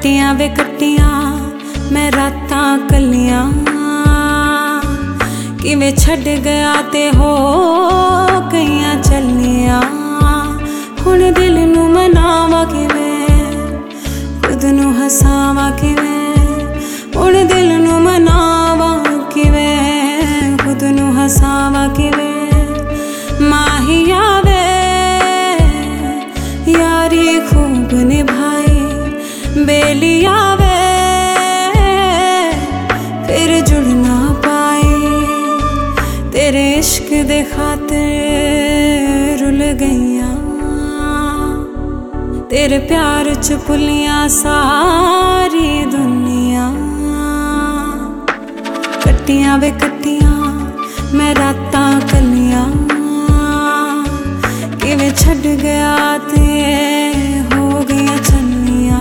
कट्टियां वे कट्टियां मैं रातां कलियां, किवें छड्ड गया ते हो गईयां चलियां। हुण दिल नूं मनावां किवें, खुद नूं हसावां किवें। हुण दिल नूं मनावां किवें, खुद नूं हसावां किवें। माहिया वे यारी खूब निभाई, बेलिया वे फिर जुड़ ना पाई। तेरे इश्क दे खातिर रुल गईयां, तेरे प्यार च भुलियां सारी दुनिया। कट्टियां वे कट्टियां मैं रातां कलियां, किवें छड्ड गया ते हो गईयां चलियां।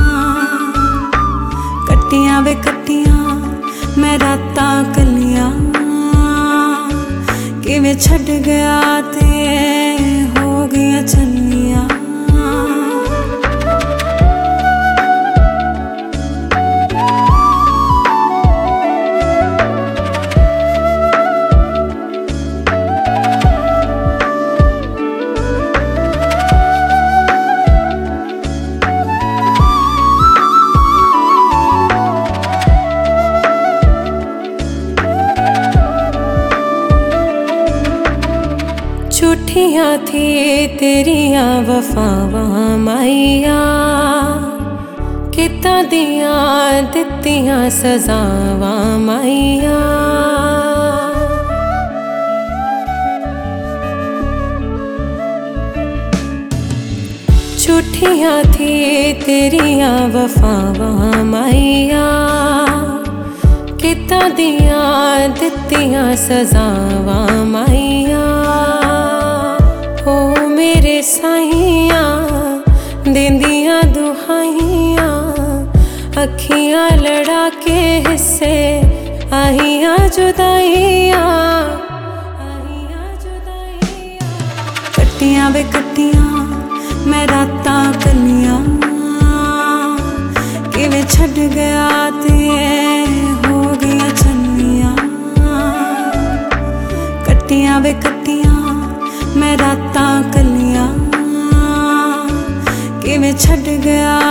कट्टियां वे कट्टियां मैं रातां कलियां, किवें छड्ड गया ते हो गईयां चलियां। झूठियां थी तेरिया वफावां माइया, कितां दियां दित्तियां सजावां माइया। झूठियां थी तेरिया वफावां माइया, कितां दियां दित्तियां सजावां माइया। ओ मेरे साइयां देंदियां दुहाइयां, अखियां लड़ा के हिस्से आहियां जुदाइयां। कट्टियां वे कट्टियां मैं रातां कलियां, किवें छड्ड गया ते हो गईयां चलियां। कट्टियां वे कट्टियां मैं रातां कलियां, किवें छड्ड गया